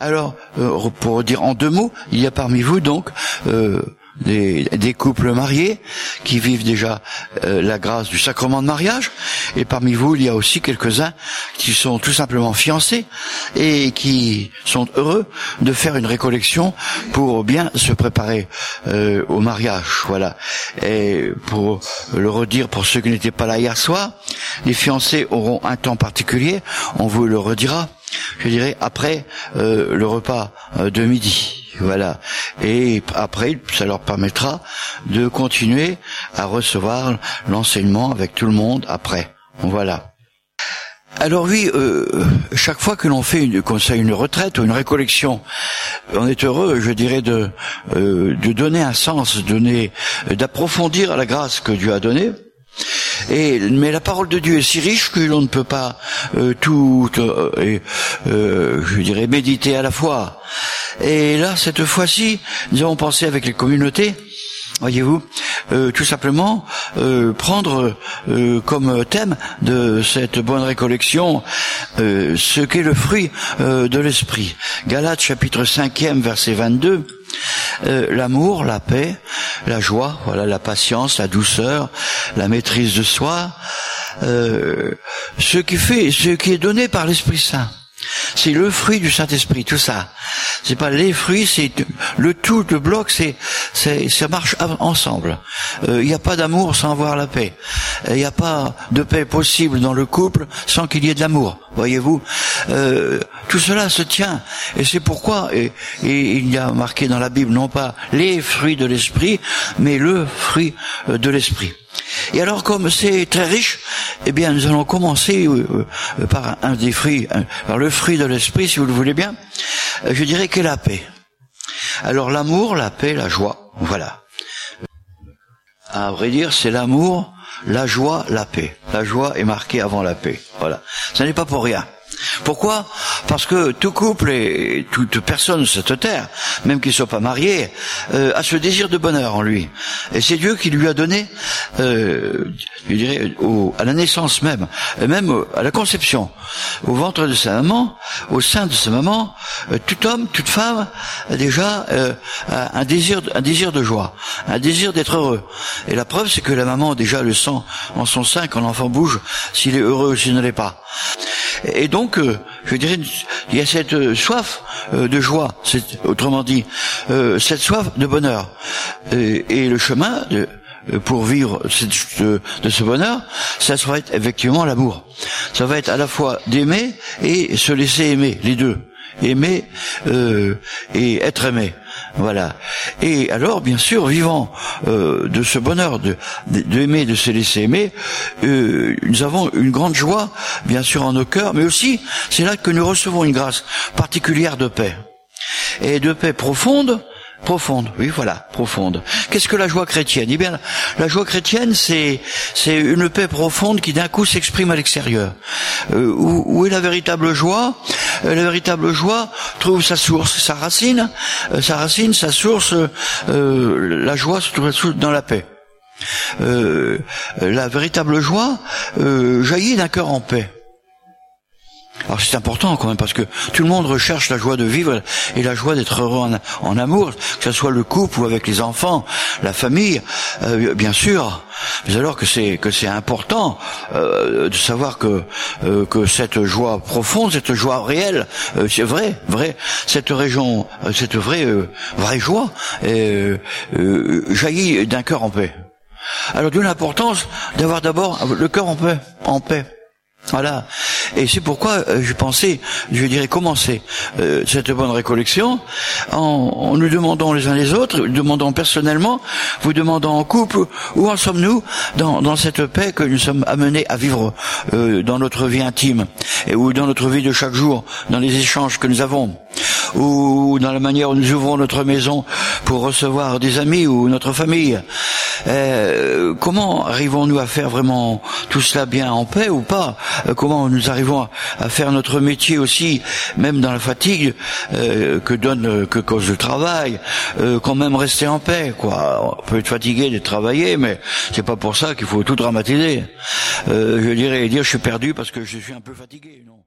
Alors, pour dire en deux mots, il y a parmi vous donc des couples mariés qui vivent déjà la grâce du sacrement de mariage, et parmi vous il y a aussi quelques-uns qui sont tout simplement fiancés et qui sont heureux de faire une récollection pour bien se préparer au mariage. Voilà. Et pour le redire pour ceux qui n'étaient pas là hier soir, les fiancés auront un temps particulier, on vous le redira, je dirais après le repas de midi. Voilà. Et après, ça leur permettra de continuer à recevoir l'enseignement avec tout le monde après. Voilà. Alors oui, chaque fois que l'on fait une retraite ou une récollection, on est heureux, je dirais, de donner un sens, d'approfondir la grâce que Dieu a donnée. Mais la parole de Dieu est si riche que l'on ne peut pas je dirais, méditer à la fois. Et là, cette fois-ci, nous avons pensé avec les communautés, voyez-vous, tout simplement prendre comme thème de cette bonne récollection ce qu'est le fruit de l'esprit. Galates chapitre 5e verset 22. L'amour, la paix, la joie, voilà, la patience, la douceur, la maîtrise de soi, ce qui est donné par l'Esprit Saint. C'est le fruit du Saint-Esprit, tout ça. C'est pas les fruits, c'est le tout, le bloc, ça marche ensemble. Il n'y a pas d'amour sans avoir la paix. Il n'y a pas de paix possible dans le couple sans qu'il y ait de l'amour. Voyez-vous, tout cela se tient. Et c'est pourquoi, et il y a marqué dans la Bible, non pas les fruits de l'esprit, mais le fruit de l'esprit. Et alors, comme c'est très riche, eh bien, nous allons commencer par un des fruits, par le fruit de l'esprit, si vous le voulez bien. Je dirais qu'est la paix. Alors, l'amour, la paix, la joie, voilà. À vrai dire, c'est l'amour, la joie, la paix. La joie est marquée avant la paix. Voilà. Ça n'est pas pour rien. Pourquoi? Parce que tout couple et toute personne sur cette terre, même qui ne soit pas marié, a ce désir de bonheur en lui. Et c'est Dieu qui lui a donné, je dirais, à la naissance même, et même à la conception, au ventre de sa maman, au sein de sa maman, tout homme, toute femme, déjà a un désir de joie, un désir d'être heureux. Et la preuve, c'est que la maman déjà le sent en son sein quand l'enfant bouge, s'il est heureux ou s'il ne l'est pas. Et donc, je dirais, il y a cette soif de joie, autrement dit, cette soif de bonheur. Et le chemin pour vivre de ce bonheur, ça va être effectivement l'amour. Ça va être à la fois d'aimer et se laisser aimer, les deux. Aimer et être aimé. Voilà. Et alors, bien sûr, vivant de ce bonheur d'aimer, de se laisser aimer, nous avons une grande joie, bien sûr, en nos cœurs, mais aussi, c'est là que nous recevons une grâce particulière de paix. Et de paix profonde, oui, voilà, profonde. Qu'est-ce que la joie chrétienne? Eh bien, la joie chrétienne, c'est une paix profonde qui d'un coup s'exprime à l'extérieur. Où est la véritable joie? La véritable joie trouve sa source, sa racine, sa source, la joie se trouve dans la paix. La véritable joie jaillit d'un cœur en paix. Alors c'est important quand même, parce que tout le monde recherche la joie de vivre et la joie d'être heureux en amour, que ce soit le couple ou avec les enfants, la famille, bien sûr. Mais alors que c'est important de savoir que cette joie profonde, cette joie réelle, c'est vrai, cette vraie joie jaillit d'un cœur en paix. Alors d'où l'importance d'avoir d'abord le cœur en paix. Voilà. Et c'est pourquoi je dirais commencer cette bonne récollection en nous demandant les uns les autres, demandant personnellement, vous demandant en couple, où en sommes-nous dans cette paix que nous sommes amenés à vivre dans notre vie intime ou dans notre vie de chaque jour, dans les échanges que nous avons, ou dans la manière où nous ouvrons notre maison pour recevoir des amis ou notre famille. Comment arrivons-nous à faire vraiment tout cela bien en paix ou pas? Comment nous arrivons à faire notre métier aussi, même dans la fatigue que cause le travail, quand même rester en paix, quoi. On peut être fatigué de travailler, mais c'est pas pour ça qu'il faut tout dramatiser. Je dirais dire je suis perdu parce que je suis un peu fatigué, non.